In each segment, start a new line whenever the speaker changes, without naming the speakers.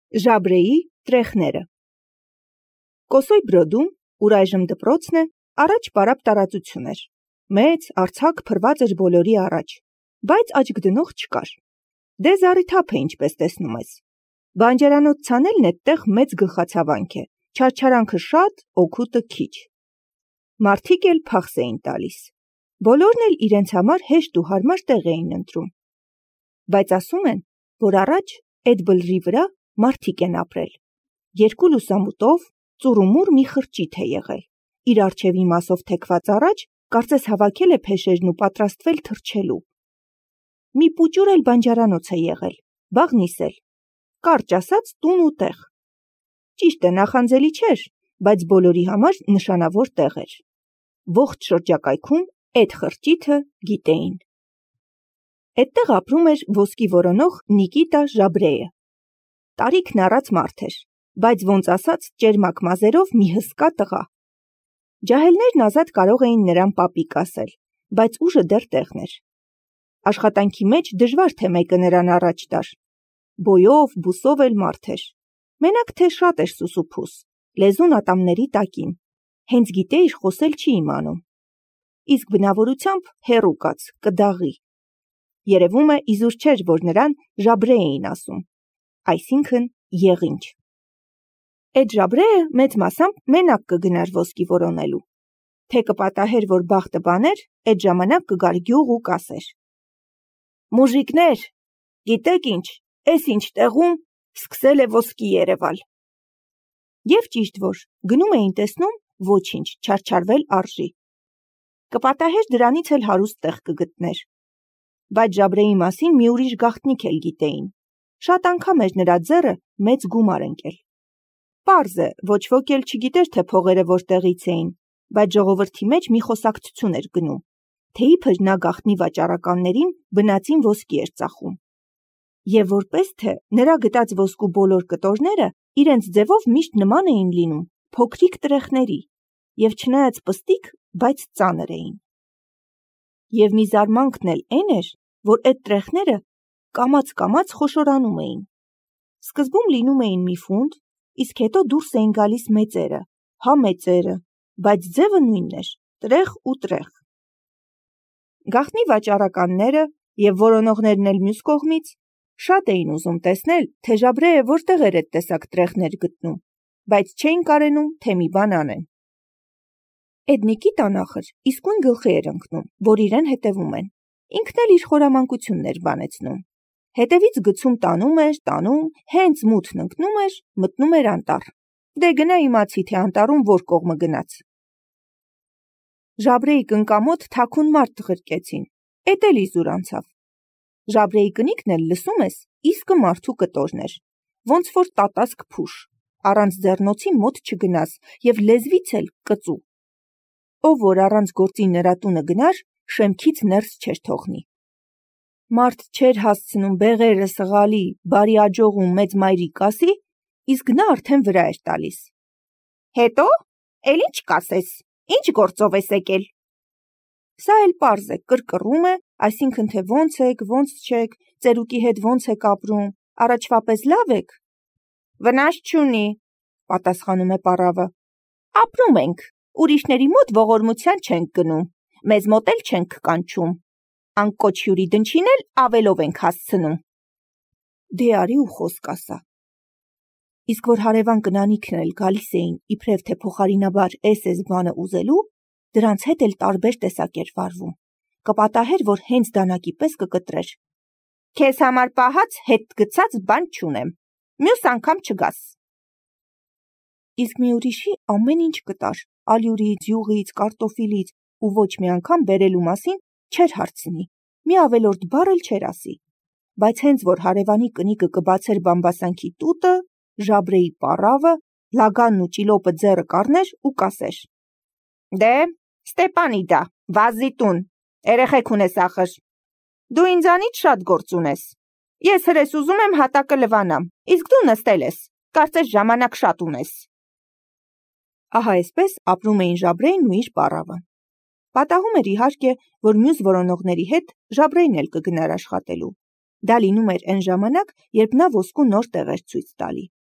Ժաբրեի տրեխները։ Կոսոյ Բրոդում, ուր այժմ դպրոցն է, առաջ պարապ տարածություն էր։ Մեծ, արձակ փրված էր բոլորի առաջ, բայց աչք դնող չկար։ Դե զառիթափ է, ինչպես տեսնում ես։ Բանջարանոց ցանելն էդտեղ մեծ գլխացավանք է, չարչարանքը շատ, օգուտը քիչ։ Մարդիկ էլ փախս էին տալիս։ Բոլորն էլ իրենց համար հեշտ ու հարմար տեղ էին ընտրում։ Բայց ասում են, որ առաջ այդ բլրի վրա մարդիկ են ապրել։ Երկու լուսամուտով ծուռումուռ մի խրճիթ է եղել։ Իր առջևի մասով թեքված առաջ կարծես հավաքել է փեշերն ու պատրաստվել թռչելու։ Մի պուճուր էլ բանջարանոց է եղել, բաղնիս էլ, կարճ ասած տուն ու տեղ։ Ճիշտ է, նախանձելի չէր, բայց բոլորի համար նշանավոր տեղ էր։ Ողջ շրջակայքում այդ խրճիթը գիտեին։ Այդտեղ ապրում էր ոսկի որոնող Նիկիտա Ժաբրեը։ Տարիքն առած մարդ էր, բայց ոնց ասած ճերմակ մազերով մի հսկա տղա։ Ջահելներն ազատ կարող էին նրան պապիկ ասել, բայց ուժը դեռ տեղն էր։ Աշխատանքի մեջ դժվար թե մեկը նրան առաջ տար։ Բոյով, բուսով էլ մարդ էր։ Մենակ թե շատ էր սուսուփուս, լեզուն ատամների տակին, հենց գիտեիր խոսել չի իմանում։ Իսկ բնավորությամբ հեռու կաց, կդաղի։ Երևում է իզուր չէր, որ նրան Ժաբրե էին ասում, այսինքն եղինչ։ Այդ Ժաբրեը մեծ մասամբ մենակ կգնար ոսկի որոնելու։ Թե կպատահեր, որ բախտը բաներ, այդ ժամանակ կգար գյուղ ու կասեր. «Մուժիկներ, գիտեք ինչ, էս ինչ տեղում սկսել է ոսկի երևալ»։ Եվ ճիշտ որ, գնում էին տեսնում, ոչինչ, չարչարվել արժի։ Կպատահեր դրանից էլ հարուստ տեղ կգտներ։ Բայց Ժաբրեի մասին մի ուրիշ գաղտնիք էլ գիտեին։ Շատ անգամ էր նրա ձեռը մեծ գումար ընկել։ Պարզ է, ոչ ոք էլ չգիտեր, թե փողերը որտեղից էին, բայց ժողովրդի մեջ մի խոսակցություն էր գնում, թե իբր նա գաղտնի վաճառականներին բնածին ոսկի էր ծախում։ Եվ որպես թե նրա գտած ոսկու բոլոր կտորները իրենց ձևով միշտ նման էին լինում փոքրիկ տրեխների, եւ չնայած պստիկ, բայց ծանր էին։ Եվ մի զարմանքն էլ այն էր, որ այդ տրեխները կամաց-կամաց խոշորանում էին։ Սկզբում լինում էին մի ֆունտ, իսկ հետո դուրս էին գալիս մեծերը, հա մեծերը, բայց ձևը նույնն էր՝ տրեխ ու տրեխ։ Գաղտնի վաճառականները եւ որոնողներն էլ մյուս կողմից շատ էին ուզում տեսնել, թե Ժաբրեը որտեղ էր այդ տեսակ տրեխներ գտնում, բայց չէին կարենում, թե մի բան անեն։ Այդ Նիկիտան ախր իսկույն գլխի էր ընկնում, որ իրեն հետևում են։ Ինքն էլ իր խորամանկությունն էր բանեցնում։ Հետևից գցում տանում, հենց մութն ընկնում էր, մտնում էր անտառ։ Դե գնա իմացի, թե անտառում որ կողմը գնաց։ Ժաբրեի կնկամոտ թաքուն մարդ ղրկեցին, էդ էլ իզուր անցավ։ Ժաբրեի կնիկն էլ լսում ես, իսկը մարդու կտորն էր, ոնց որ տատասկ փուշ, առանց ձեռնոցի մոտ չգնաս եւ լեզվից էլ կծու։ Ով որ առանց գործի նրա տունը գնար, շեմքից ներս չէր թողնի։ Մարդ չէր հասցնում բեղերը սղալի, բարի աջողում մեծ մայրիկ ասի, իսկ նա արդեն վրա էր տալիս։ Հետո, էլ ինչ կասես, ինչ գործով ես եկել։ Սա էլ պարզ է, կրկռում է, այսինքն թե ոնց եք, ոնց չեք, ծերուկի հետ ոնց եք ապրում, առաջվա պես լավ եք։ Վնաս չունի, պատասխանում է պառավը։ Ապրում ենք, ուրիշների մոտ ողորմության չենք գնում, մեզ մոտ էլ չենք կանչում, անկոչ հյուրի դնչին էլ ավելով ենք հասցնում։ Դե արի ու խոսք ասա։ Իսկ որ հարևան կնանիքն էլ գալիս էին, իբրև թե փոխարինաբար էս բանը ուզելու, դրանց հետ էլ տարբեր տեսակ էր վարվում։ Կպատահեր, որ հենց դանակի պես կկտրեր։ Քեզ համար պահած հետ գցած բան չունեմ, մյուս անգամ չգաս։ Իսկ մի ուրիշի ամեն ինչ կտար, ալյուրից, յուղից, կարտոֆիլից ու ոչ մի անգամ բերելու մասին չէր հարցնի, մի ավելորդ բառ էլ չէր ասի, բայց հենց որ հարևանի կնիկը կբացեր բամբասանքի տուտը, Ժաբրեի պառավը, լագանն ու ճիլոպը ձեռը կառներ ու կասեր. Դե, Ստեպանիդա, վազի տուն, երեխեք ունես ախր, դու ինձանից շատ գործ ունես, ես հրես ուզում եմ հատակը լվանամ, իսկ դու նստել ես, կարծես ժամանակ շատ ունես։ Ահա այսպես ապրում էին Ժաբրեին ու իր պառավը։ Պատահում էր իհարկե, որ մյուս որոնողների հետ Ժաբրեին էլ կգնար աշխատելու։ Դա լինում էր այն ժամանակ, երբ նա ոսկու նոր տեղ էր ցույց տալի,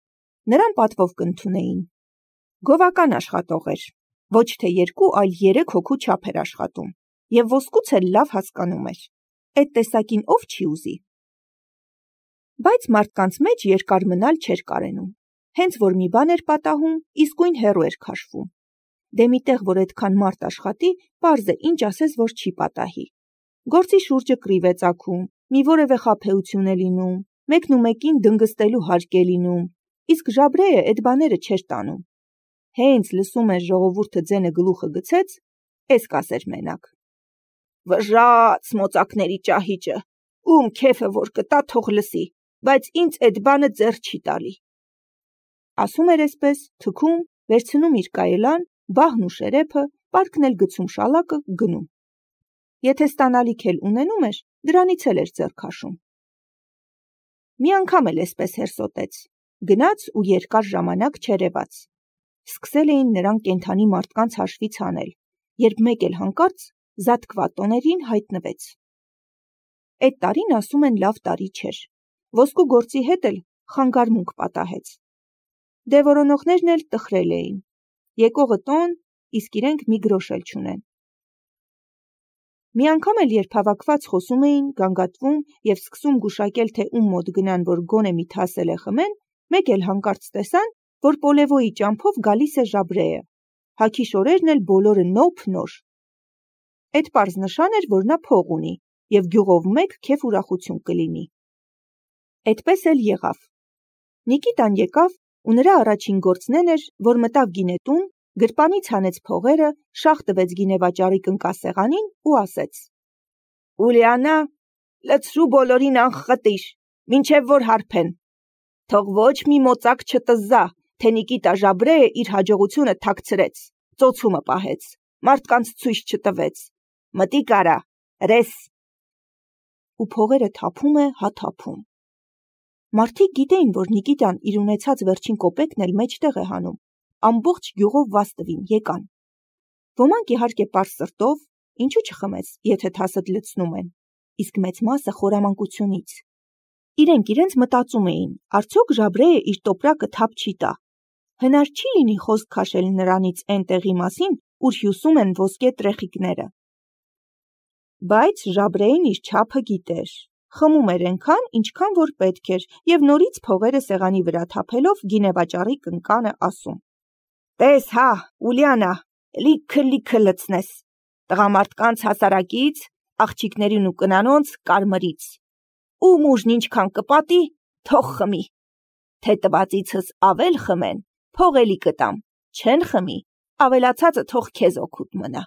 նրան պատվով կընդունեին։ Գովական աշխատող էր, ոչ թե 2, այլ 3 հոգու չափ էր աշխատում, և ոսկուց էլ լավ հասկանում էր։ Այդ տեսակին ով չի ուզի։ Բայց մարդկանց մեջ երկար մնալ չէր կարենում, հենց որ մի բան էր պատահում, իսկույն հեռու էր քաշվում։ Դե միտեղ, որ այդքան մարդ աշխատի, պարզ է, ինչ ասես, որ չի պատահի։ Գործի շուրջը կռիվ է ծագում, մի որևէ խաբեություն է լինում, մեկն ու մեկին դնգստելու հարկ է լինում, իսկ Ժաբրեը այդ բաները չէր տանում։ Հենց լսում էր ժողովուրդը ձենը գլուխը գցեց, էս կասեր մենակ. «Վժաց մոծակների ճահիճը, ում քեֆը որ կտա, թող լսի, բայց ինձ այդ բանը ձեռ չի տալի»։ Ասում էր այսպես, թքում, վերցնում իր կայելան, բահն ու շերեփը, պարկն էլ գցում շալակը, գնում։ Եթե ստանալիք էլ ունենում էր, դրանից էլ էր ձեռ քաշում։ Մի անգամ էլ այսպես հերսոտեց, գնաց ու երկար ժամանակ չերևաց։ Սկսել էին նրան կենդանի մարդկանց հաշվից հանել, երբ մեկ էլ հանկարծ զատկվա տոներին հայտնվեց։ Այդ տարին ասում են լավ տարի չէր, ոսկու գործի հետ էլ խանգարմունք պատահեց։ Դե որոնողներն էլ տխրել էին, եկողը տոն, իսկ իրենք մի գրոշ էլ չունեն։ Մի անգամ էլ երբ հավաքված խոսում էին, գանգատվում և սկսում գուշակել, թե ում մոտ գնան, որ գոնե մի թասել է խմեն, մեկ էլ հանկարծ տեսան, որ Պոլևոյի ճամփով գալիս է Ժաբրեը, հագի շորերն էլ բոլորը նոփ-նոր։ Այդ պարզ նշան էր, որ նա փող ունի և գյուղով մեկ քեֆ ուրախություն կլինի։ Այդպես էլ եղավ։ Նիկիտան եկավ ու նրա առաջին գործն էր, որ մտավ գինետուն, գրպանից հանեց փողերը, շաղ տվեց գինեվաճառի կնկասեղանին ու ասեց. «Ուլիանա, լցրու բոլորին անխտիր, մինչև որ հարբեն։ Թող ոչ մի մոծակ չտզա, թե Նիկիտա Ժաբրեը իր հաջողությունը թաքցրեց, ծոցումը պահեց, մարդկանց ցույց չտվեց։ Մտիկ արա, ռես»։ Ու փողերը թափում է, հա թափում։ Մարդիկ գիտեին, որ Նիկիտան իր ունեցած վերջին կոպեկն էլ մեջտեղ է հանում, ամբողջ գյուղով վազ տվին, եկան։ Ոմանք իհարկե պարզ սրտով, ինչու չխմես, եթե թասդ լցնում են, իսկ մեծ մասը խորամանկությունից։ Իրենք իրենց մտածում էին, արդյոք Ժաբրեը իր տոպրակը թափ չի տա։ Հնար չի լինի խոսք քաշել նրանից այն տեղի մասին, ուր հյուսում են ոսկե տրեխիկները։ Բայց Ժաբրեին իր չափը գիտեր, խմում էր այնքան, ինչքան որ պետք էր, և նորից փողերը սեղանի վրա թափելով գինեվաճառի կնկանը ասում. «Տես հա, Ուլիանա, լիքը լցնես, տղամարդկանց հասարակից, աղջիկներին ու կնանոնց կարմրից, ում ուժն ինչքան կպատի, թող խմի, թե տվածիցս ավել խմեն, փող էլի կտամ, չեն խմի, ավելացածը թող քեզ օգուտ մնա»։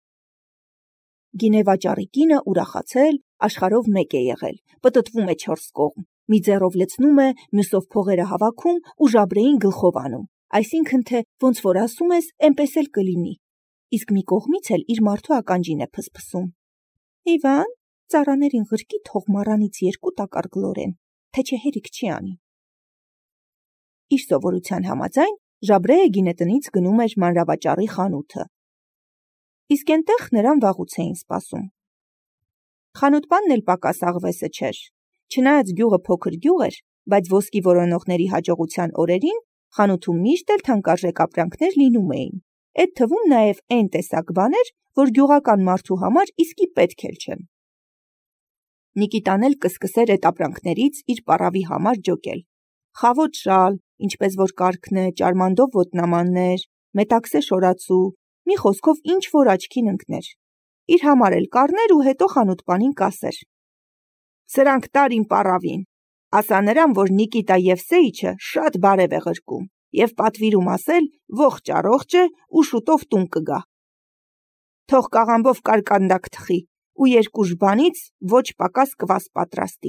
Գինեվաճառի կինը ուրախացել, աշխարհով մեկ է եղել, պտտվում է 4 կողմ, մի ձեռով լցնում է, մյուսով փողերը հավաքում ու Ժաբրեին գլխով անում, այսինքն թե ոնց որ ասում ես, էնպես էլ կլինի, իսկ մի կողմից էլ իր մարդու ականջին է փսփսում. «Իվան, ծառաներին ղրկի թող մառանից 2 տակառ գլորեն, թե չէ հերիք չի անի»։ Իր սովորության համաձայն Ժաբրեը գինետնից գնում էր մանրավաճառի խանութը։ Իսկ այնտեղ նրան վաղուց էին սպասում։ Խանութպանն էլ պակաս աղվեսը չէր։ Չնայած գյուղը փոքր գյուղ էր, բայց ոսկի որոնողների հաջողության օրերին խանութում միշտ էլ թանկարժեք ապրանքներ լինում էին։ Այդ թվում նաև այն տեսակ բաներ, որ գյուղական մարդու համար իսկի պետք էլ չեն։ Նիկիտան էլ կսկսեր այդ ապրանքներից իր պառավի համար ջոկել։ Խավոտ շալ, ինչպես որ կարգն է, ճարմանդով ոտնամաններ, մետաքսե շորացու, մի խոսքով ինչ որ աչքին ընկներ։ Իր համար էլ կառներ ու հետո խանութպանին կասեր. «Սրանք տար իմ պառավին, ասա նրան, որ Նիկիտա Եվսեիչը շատ բարև է ղրկում և պատվիրում ասել, ողջ առողջ է ու շուտով տուն կգա։ Թող կաղամբով կարկանդակ թխի ու 2 ժբանից ոչ պակաս կվաս պատրաստի»։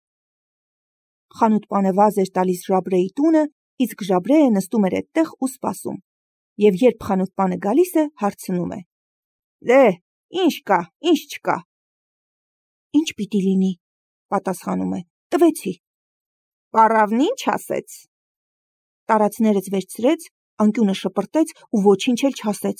Խանութպանը վազ էր տալիս Ժաբրեի տունը, իսկ Ժաբրեը նստում էր այդտեղ ու սպասում, և երբ խանութպանը գալիս է, հարցնում է. «Դե, ինչ կա, ինչ չկա»։ «Ինչ պիտի լինի», պատասխանում է, «տվեցի»։ «Պառավն ինչ ասեց»։ Տարածներս վերցրեց, անկյունը շպրտեց ու ոչինչ էլ չասեց։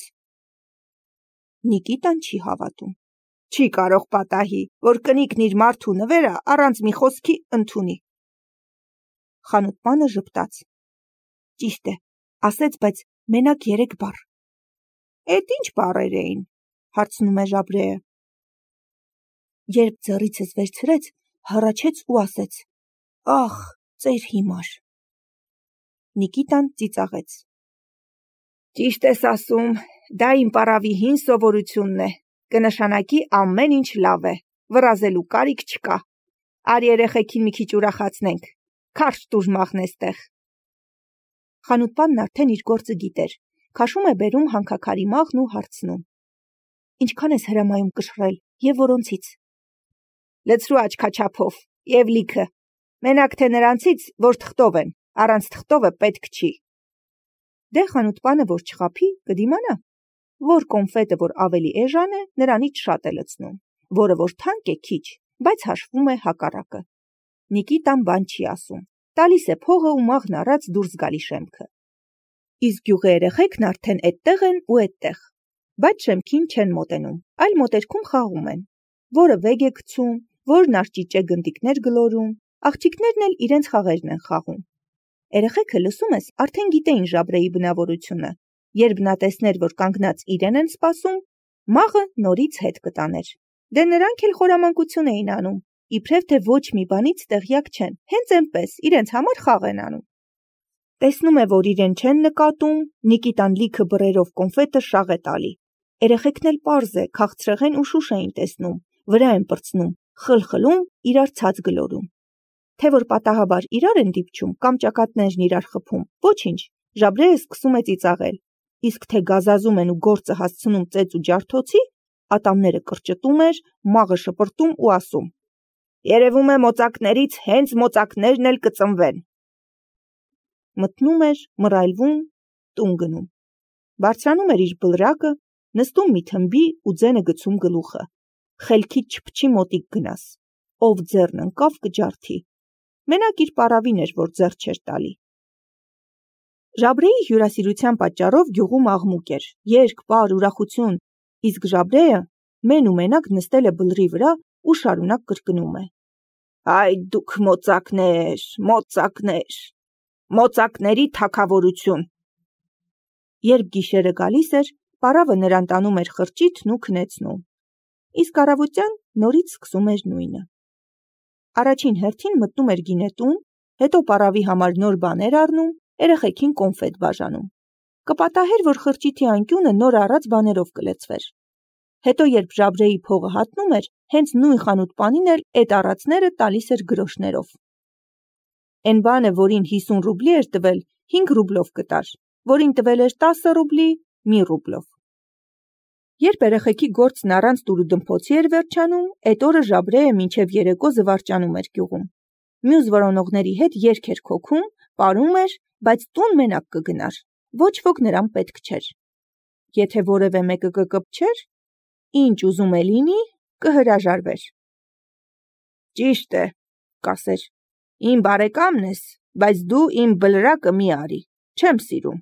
Նիկիտան չի հավատում։ Չի կարող պատահի, որ կնիկն իր մարդու նվերը առանց մի խոսքի ընդունի։ Խանութպանը ժպտաց. Ճիշտ է, ասեց, բայց մենակ 3 բառ։ Էդ ինչ բառեր էին, հարցնում է Ժաբրեը։ Երբ ձեռիցս վերցրեց, հառաչեց ու ասեց. Ախ, ծեր հիմար։ Նիկիտան ծիծաղեց։ Ճիշտ ես ասում, դա իմ պարավի հին սովորությունն է, կնշանակի ամեն ինչ լավ է, վրազելու կարիք չկա։ Արի երեխեքին մի քիչ ուրախացնենք, քարշ տուժ մաղնեստեղ։ Խանութպանն արդեն իր գործը գիտեր, քաշում է բերում հանքաքարի մաղն ու հարցնում. Ինչքան ես հրամայում կշռել եւ որոնցից։ Լցրու աչքաչափով եւ լիքը, մենակ թե նրանցից, որ թղթով են, առանց թղթովը պետք չի։ Դե խանութպանը որ չխափի, կդիմանա։ Որ կոնֆետը որ ավելի էժան է, նրանից շատ է լցնում, որը որ թանկ է քիչ, բայց հաշվում է հակառակը։ Նիկիտան բան չի ասում, տալիս է փողը ու մաղն առած դուրս գալի շեմքը։ Իսկ գյուղի երեխեքն արդեն այդտեղ են ու այդտեղ, բայց շեմքին չեն մոտենում, այլ մոտերքում խաղում են, որը վեգ է գցում, որն արճիճե գնդիկներ գլորում, աղջիկներն էլ իրենց խաղերն են խաղում։ Երեխեքը լսում ես, արդեն գիտեին Ժաբրեի բնավորությունը, երբ նա տեսներ, որ կանգնած իրեն են սպասում, մաղը նորից հետ կտաներ։ Դե նրանք էլ խորամանկություն էին անում, իբրև թե ոչ մի բանից տեղյակ չեն, հենց այնպես իրենց համար խաղ են անում։ Տեսնում է, որ իրեն չեն նկատում, Նիկիտան լիքը բռերով կոնֆետը շաղ է տալի։ Երեխեքն էլ պարզ է, քաղցրեղեն ու շուշ էին տեսնում, վրա են պրծնում, խլխլում, իրար ցած գլորում։ Թե որ պատահաբար իրար են դիպչում կամ ճակատներն իրար խփում, ոչինչ, Ժաբրեը սկսում է ծիծաղել, իսկ թե գազազում են ու գործը հասցնում ծեծ ու ջարդոցի, ատամները կրճտում էր, մաղը շպրտում ու ասում. Երևում է մոծակներից հենց մոծակներն էլ կծնվեն։ Մտնում էր, մռայլվում, տուն գնում։ Բարձրանում էր իր բլրակը, նստում մի թմբի ու ձենը գցում գլուխը։ Խելքիդ չփչի մոտիկ գնաս, ով ձեռն ընկավ կջարդի։ Մենակ իր պարավին էր, որ ձեռ չէր տալի։ Ժաբրեի հյուրասիրության պատճառով գյուղում աղմուկ էր, երգ, պար, ուրախություն, իսկ Ժաբրեը մեն ու մենակ նստել է բլրի վրա ու շարունակ կրկնում է. Այ դուք մոծակներ, մոծակներ, մոծակների թագավորություն։ Երբ գիշերը գալիս էր, պարավը նրան տանում էր խրճիթն ու քնեցնում, իսկ առավոտյան նորից սկսում էր նույնը։ Առաջին հերթին մտնում էր գինետուն, հետո պարավի համար նոր բաներ առնում, երեխեքին կոնֆետ բաժանում։ Կպատահեր, որ խրճիթի անկյունը նոր առած բաներով կլցվեր։ Հետո երբ Ժաբրեի փողը հատնում էր, հենց նույն խանութպանին էլ այդ առածները տալիս էր գրոշներով։ Էն բանը, որին 50 ռուբլի էր տվել, 5 ռուբլով կտար, որին տվել էր 10 ռուբլի, 1 ռուբլով։ Երբ երեխեքի գործն առանց տուրուդմփոցի էր վերջանում, այդ օրը Ժաբրեը մինչև երեկո զվարճանում էր գյուղում։ Մյուս որոնողների հետ երգ էր քոքում, պարում էր, բայց տուն մենակ կգնար, ոչ ոք նրան պետք չէր։ Եթե որևէ մեկը կկպչեր, ինչ ուզում է լինի, կհրաժարվեր։ Ճիշտ է, կասեր, իմ բարեկամն ես, բայց դու իմ բլրակը մի արի, չեմ սիրում։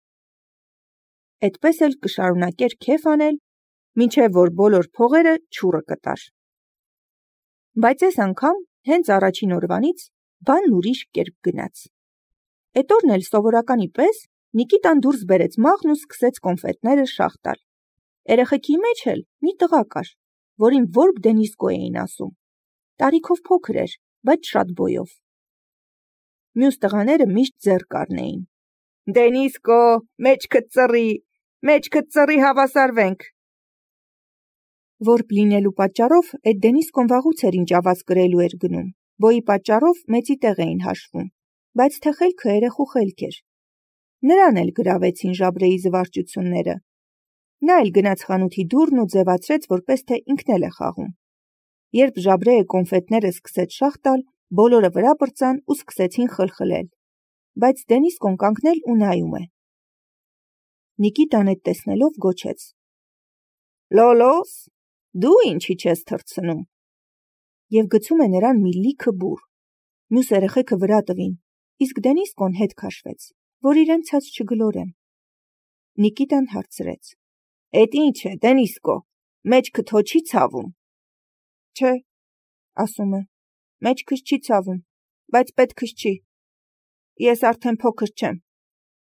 Այդպես էլ կշարունակեր քեֆ անել, մինչև որ բոլոր փողերը չուրը կտար։ Բայց այս անգամ, հենց առաջին օրվանից, բանն ուրիշ կերպ գնաց։ Այդ օրն էլ սովորականի պես Նիկիտան դուրս բերեց մաղն ու սկսեց կոնֆետները շաղ տալ։ Երեխեքի մեջ էլ մի տղա կար, որին Որբ Դենիսկո էին ասում։ Տարիքով փոքր էր, բայց շատ բոյով։ Մյուս տղաները միշտ ձեռ կառնեին։ Դենիսկո, մեջքդ ծռի հավասարվենք։ Որբ լինելու պատճառով այդ Դենիսկոն վաղուց էր ինչ ավազ կրելու էր գնում, բոյի պատճառով մեծի տեղ էին հաշվում, բայց թե խելքը երեխու խելք էր։ Նրան էլ գրավեցին Ժաբրեի զվարճությունները։ Նա էլ գնաց խանութի դուռն ու ձևացրեց, որպես թե ինքն էլ է խաղում։ Երբ Ժաբրեը կոնֆետները սկսեց շաղ տալ, բոլորը վրա պրծան ու սկսեցին խլխլել, բայց Դենիսկոն կանգնել ու նայում է։ Նիկիտան այդ տեսնելով գոչեց. Լոլոս, դու ինչի չես թռցնում։ Եվ գցում է նրան մի լիքը բուռ։ Մյուս երեխեքը վրա տվին, իսկ Դենիսկոն հետ քաշվեց, որ իրեն ցած չգլորեն։ Նիկիտան հարցրեց. Էդ ինչ է, Դենիսկո, մեջքդ հո չի ցավում։ Չէ, ասում է, մեջքս չի ցավում, բայց պետքս չի։ Ես արդեն փոքր չեմ,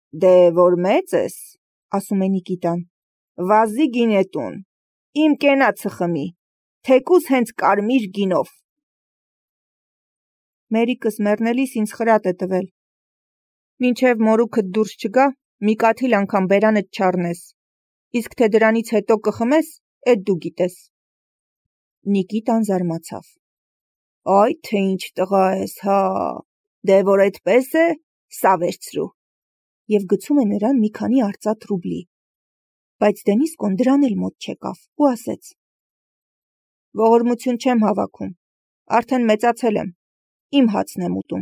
Դե որ մեծ ես, ասում է Նիկիտան, վազի գինետուն, իմ կենացը խմի, թեկուզ հենց կարմիր գինով։ Մերիկս մեռնելիս ինձ խրատ է տվել։ Մինչև մորուքդ դուրս չգա, մի կաթիլ անգամ բերանդ չառնես, իսկ թե դրանից հետո կխմես, էդ դու գիտես։ Նիկիտան զարմացավ։ Այ թե ինչ տղա ես, հա, դե որ այդպես է, սա վերցրու։ Եվ գցում է նրան մի քանի արծաթ ռուբլի։ Բայց Դենիսկոն դրան էլ մոտ չեկավ ու ասեց. Ողորմություն չեմ հավաքում, արդեն մեծացել եմ, իմ հացն եմ ուտում։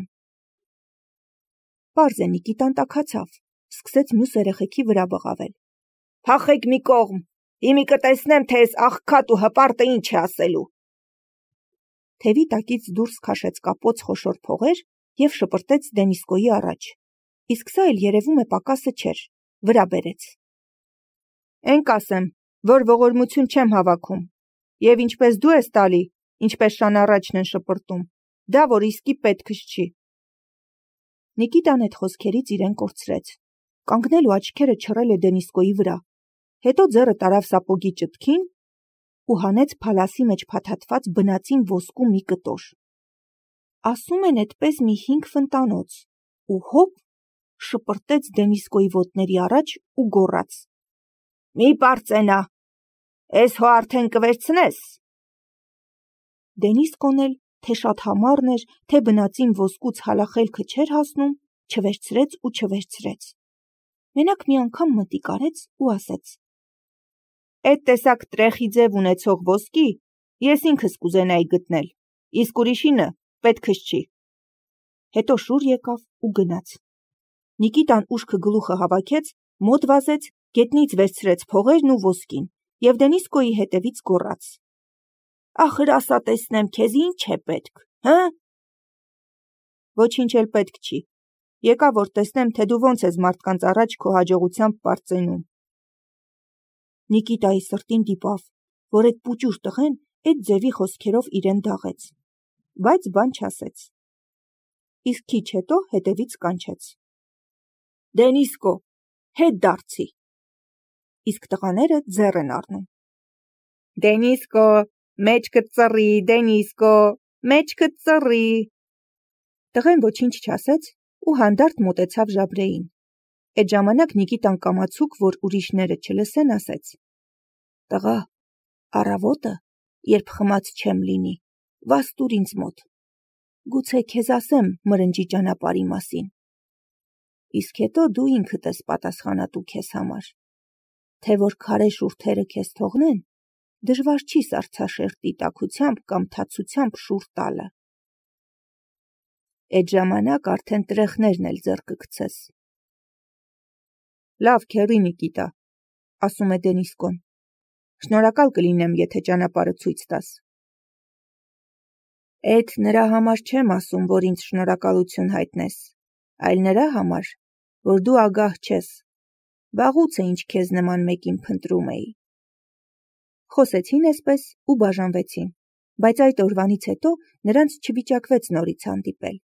Պարզ է Նիկիտան տաքացավ, սկսեց մյուս երեխեքի վրա բղավել։ Փախեք մի կողմ, իմի կտեսնեմ, թե այս աղքատ ու հպարտը ինչ է ասելու։ Թևի տակից դուրս քաշեց կապոց խոշոր փողեր և շպրտեց Դենիսկոյի առաջ, իսկ սա էլ երևում է պակասը չէր, վրա բերեց։ Էնք ասեմ, որ ողորմություն չեմ հավաքում, և ինչպես դու ես տալի, ինչպես շան առաջն են շպրտում, դա որ իսկի պետքս չի։ Նիկիտան այդ խոսքերից իրեն կորցրեց, կանգնել ու աչքերը չռել է Դենիսկոյի վրա, հետո ձեռը տարավ սապոգի ճտքին ու հանեց փալասի մեջ փաթաթված բնածին ոսկու մի կտոր։ Ասում են էդպես մի 5 ֆնտանոց ու հոպ շպրտեց Դենիսկոյի ոտների առաջ ու գոռաց. Մի պարծենա, էս հո արդեն կվերցնես։ Դենիսկոն էլ, թե շատ համառն էր, թե բնածին ոսկուց հալախելքը չէր հասնում, չվերցրեց ու չվերցրեց։ Մենակ մի անգամ մտիկ արեց ու ասեց. Այդ տեսակ տրեխի ձև ունեցող ոսկի ես ինքս կուզենայի գտնել, իսկ ուրիշինը պետքս չի։ Հետո շուռ եկավ ու գնաց։ Նիկիտան ուշքը գլուխը հավաքեց, մոտ վազեց, գետնից վերցրեց փողերն ու ոսկին և Դենիսկոյի հետևից գոռաց. Ախր ասա տեսնեմ, քեզ ինչ է պետք, հը։ Ոչինչ էլ պետք չի։ Եկա որ տեսնեմ, թե դու ոնց ես մարդկանց առաջ քո հաջողությամբ պարծենում։ Նիկիտայի սրտին դիպավ, որ այդ պուճուր տղեն այդ ձևի խոսքերով իրեն դաղեց, բայց բան չասեց։ Իսկ քիչ հետո հետևից կանչեց. Դենիսկո, հետ դարձի։ Իսկ տղաները ձեռ են առնում։ Դենիսկո, մեջքդ ծռի, Դենիսկո, մեջքդ ծռի։ Տղեն ոչինչ չասեց ու հանդարտ մոտեցավ Ժաբրեին։ Այդ ժամանակ Նիկիտան կամացուկ, որ ուրիշները չլսեն, ասեց. Տղա, առավոտը, երբ խմած չեմ լինի, վազ տուր ինձ մոտ։ Գուցե քեզ ասեմ մրնջի ճանապարհի մասին։ Իսկ հետո դու ինքդ ես պատասխանատու քեզ համար։ Թե որ քարե շուրթերը քեզ թողնեն, դժվար չի սառցաշերտի տաքությամբ կամ թացությամբ շուռ տալը։ Այդ ժամանակ արդեն տրեխներն էլ ձեռքը գցես։ Լավ, քեռի Նիկիտա, ասում է Դենիսկոն։ Շնորհակալ կլինեմ, եթե ճանապարհը ցույց տաս։ Էդ նրա համար չեմ ասում, որ ինձ շնորհակալություն հայտնես, այլ նրա համար, որ դու ագահ չես, վաղուց է ինչ քեզ նման մեկին փնտրում էի։ Խոսեցին այսպես ու բաժանվեցին, բայց այդ օրվանից հետո նրանց չվիճակվեց նորից հանդիպել։